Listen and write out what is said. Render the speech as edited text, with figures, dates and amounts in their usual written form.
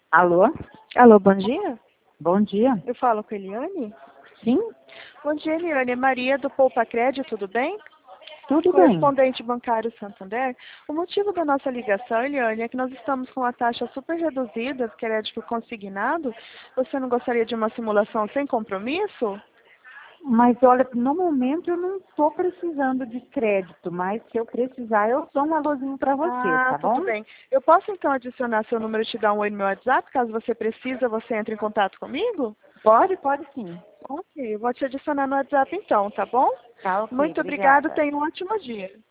Alô? Alô, bom dia. Bom dia. Eu falo com a Eliane? Sim, Bom dia, Eliane. É Maria do Poupa Crédito, tudo bem? tudo bem. Correspondente bancário Santander. O motivo da nossa ligação, Eliane, é que nós estamos com uma taxa super reduzida, crédito consignado. Você não gostaria de uma simulação sem compromisso? Mas olha, no momento eu não estou precisando de crédito, mas se eu precisar eu dou um alôzinho para você, Ah, tá tudo bom? bem. Eu posso então adicionar seu número e te dar um oi no meu WhatsApp? Caso você precise, você entre em contato comigo? Pode sim. Ok, eu vou te adicionar no WhatsApp então, tá bom? Tá ok, Muito obrigada, obrigada. tenha um ótimo dia.